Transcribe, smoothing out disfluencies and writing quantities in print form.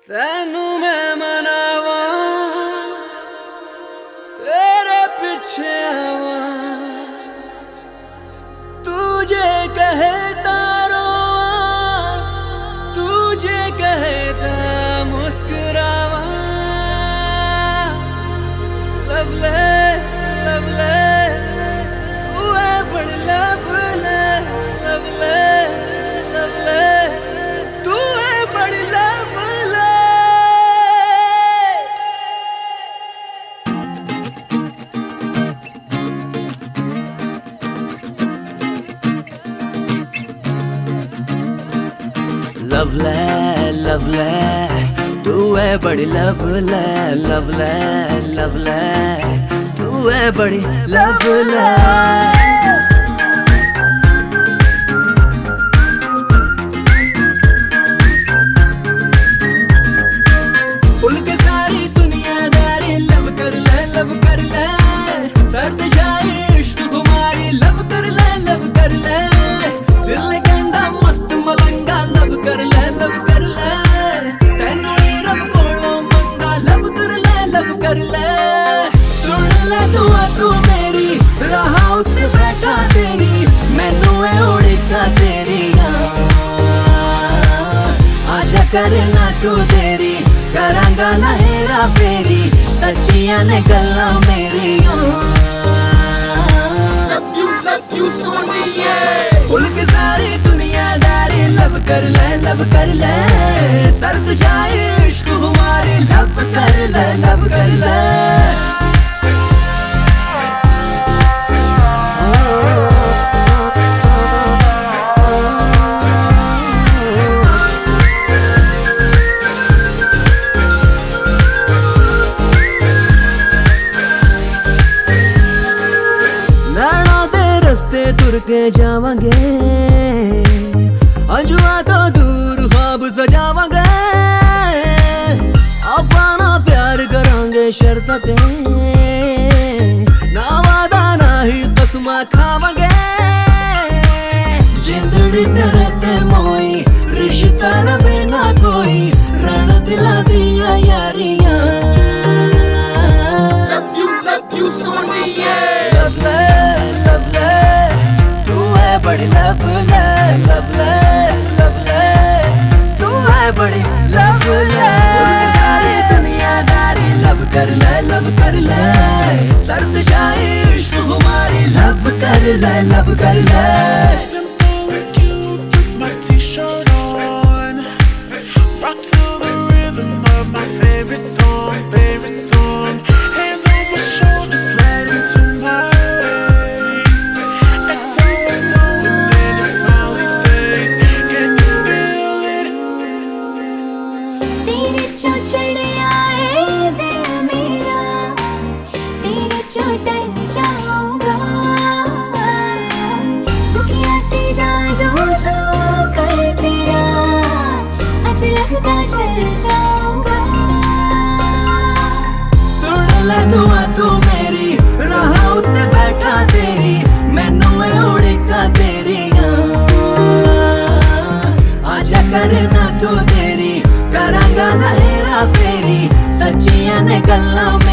तेनू मैं मनावा तेरे पीछे आवा, तुझे कहता रोवा, तुझे कहता मुस्कुरावा। लवले लवले तू है बड़ी लवले, लवले लवले तू है बड़ी लवले। लवले लवले तू है बड़ी लवले, लवले लवले तू है बड़ी लवले। भूल के सारी दुनियादारी, लब कर ले लब कर ले, सर्द शाही इश्क खुमारी, लब कर ले लब कर ले। दिल कहंदा मस्त मलंगा, लब कर ले लब कर ले, तेनू ही रब कोलों मंगा, लब कर ले लब कर ले। सुन ले दुआ तू मेरी, रहा उत्ते बैठा तेरी, मैनू है उड़ीका तेरियां। आजा करना तू देरी, करांगा ना हेरा फेरी, सच्चियां ने गल्लां मेरियां। Love you सोनिए, भूल के सारी दुनियादारी, लब कर ले, सर्द शाही इश्क हमारी, लब कर ले लब कर ले। तुर के जावांगे अंजुआ तो दूर ख्वाब सजावांगे, अपना प्यार करांगे शर्त ते, ना वादा ना ही कसमा खावांगे। जिंदड़ी तेरे ते मोई, रिश्ता रवे ना कोई, रण दिला दिया यारियां। Love you सोनिए, लवले बड़ी लवले, लवले लवले तू है बड़ी लवले। सारी दुनियादारी, लब कर ले, सर्द शाही इश्क हमारी, लब कर ले लब कर ले। जो चढ़ आए दिल मेरा, तेरे जो डर जाऊंगा, दुनिया से जादू जो कर तेरा, आज लगता चल जाऊंगा। सुन ले दुआ तू मेरी, रहा उत्ते बैठा तेरी, मैनू है उड़ीका तेरियां। आजा करना तू देरी, करांगा ना हेरा फेरी, सच्चियां ने गल्लां